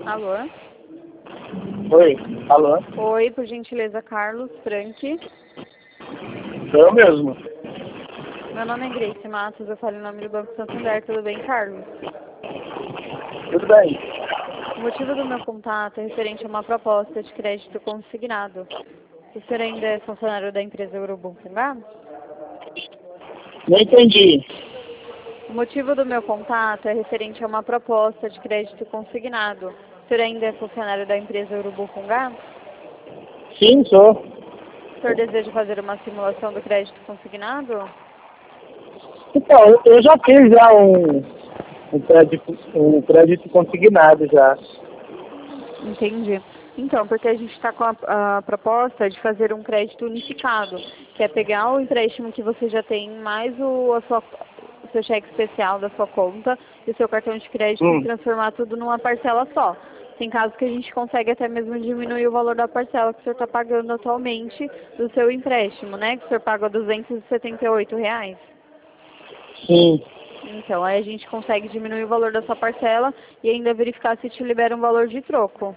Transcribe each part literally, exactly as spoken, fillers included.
Alô? Oi, alô? Oi, por gentileza, Carlos Frank. Sou eu mesmo. Meu nome é Grace Matos, eu falo em nome do Banco Santander. Tudo bem, Carlos? Tudo bem? O motivo do meu contato é referente a uma proposta de crédito consignado. O senhor ainda é funcionário da empresa Urubum Fungá? Não entendi. O motivo do meu contato é referente a uma proposta de crédito consignado. O senhor ainda é funcionário da empresa Urubum Fungá? Sim, sou. O senhor deseja fazer uma simulação do crédito consignado? Então, eu eu já fiz já um, um, crédito, um crédito consignado já. Entendi. Então, porque a gente está com a, a proposta de fazer um crédito unificado, que é pegar o empréstimo que você já tem, mais o, a sua, o seu cheque especial da sua conta e o seu cartão de crédito e Hum. transformar tudo numa parcela só. Tem casos que a gente consegue até mesmo diminuir o valor da parcela que o senhor está pagando atualmente do seu empréstimo, né? Que o senhor paga duzentos e setenta e oito reais. Sim. Então, aí a gente consegue diminuir o valor da sua parcela e ainda verificar se te libera um valor de troco.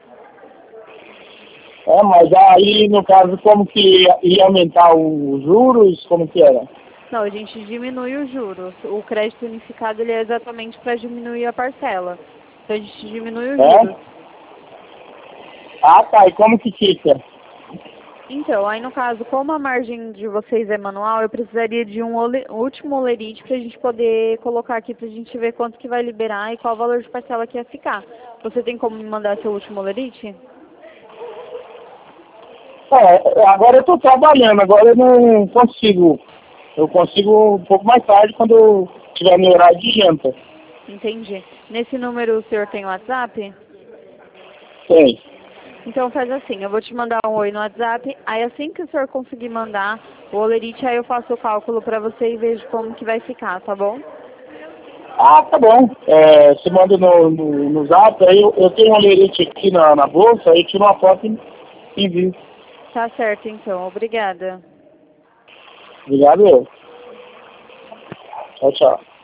É, mas aí, no caso, como que ia, ia aumentar os juros? Como que era? Não, a gente diminui os juros. O crédito unificado ele é exatamente para diminuir a parcela. Então a gente diminui os É? juros. Ah, tá. E como que fica? Então, aí no caso, como a margem de vocês é manual, eu precisaria de um ole- último olerite para a gente poder colocar aqui para a gente ver quanto que vai liberar e qual o valor de parcela que ia ficar. Você tem como me mandar seu último olerite? É, agora eu tô trabalhando, agora eu não consigo. Eu consigo um pouco mais tarde, quando eu tiver meu horário de janta. Entendi. Nesse número o senhor tem WhatsApp? Tem. Então faz assim, eu vou te mandar um oi no WhatsApp, aí assim que o senhor conseguir mandar o olerite, aí eu faço o cálculo pra você e vejo como que vai ficar, tá bom? Ah, tá bom. É, você manda no, no, no zap, aí eu, eu tenho um lerite aqui na, na bolsa, aí tiro uma foto e envio. Tá certo então, obrigada. Obrigado eu. Tchau, tchau.